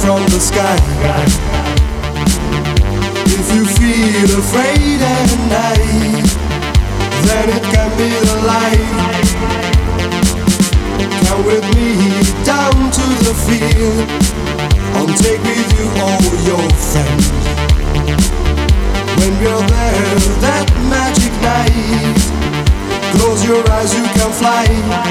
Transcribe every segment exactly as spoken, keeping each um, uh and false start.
from the sky. If you feel afraid at night, then it can be the light. Come with me down to the field, and take with you all your friends. When you're there that magic night, close your eyes, you can fly.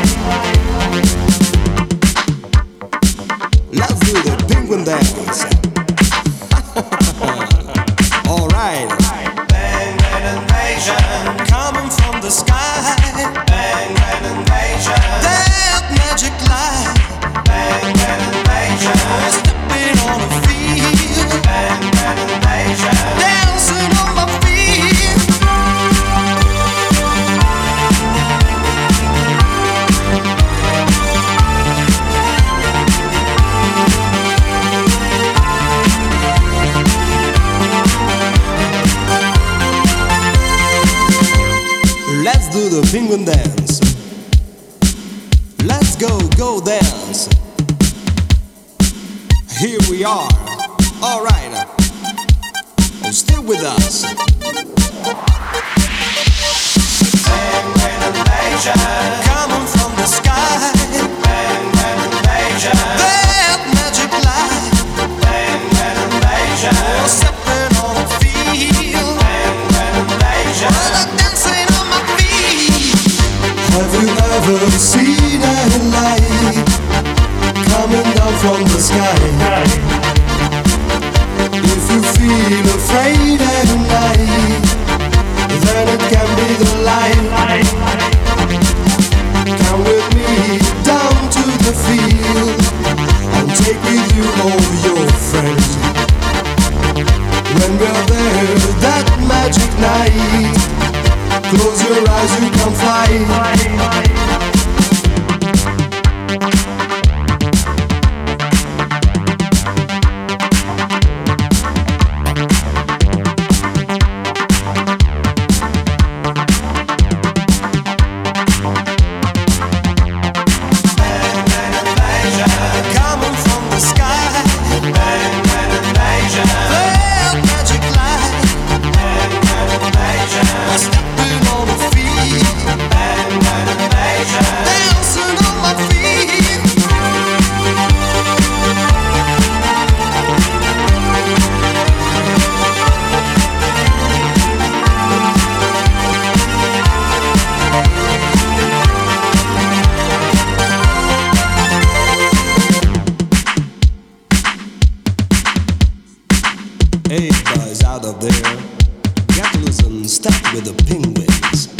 Let's do the penguin dance. Alright. Bang, bang, invasion, coming from the sky. Bang, bang, invasion, that magic light. Bang, bang, invasion, stepping on a field. Bang, bang, invasion, dancing on my feet. Let's do the penguin dance. Let's go, go dance. Here we are. Alright. Oh, stay with us. Bang, bang, invasion, coming from the sky. Bang, bang, invasion, that magic light. Bang, bang, invasion, stepping on a field. Bang, bang, invasion, dancing on my feet. Have you ever seen a light coming down from the sky? If you feel afraid at night, then it can be the light. Come with me down to the field, and take with you all your friends. When we're there that magic night, close your eyes, you can fly. Coming from the sky. Bang, bang, invasion, that magic light. Bang, bang, invasion, stepping on the feet. Bang, bang, invasion, dancing on my feet. Hey guys out of there, get loose and step with the penguins.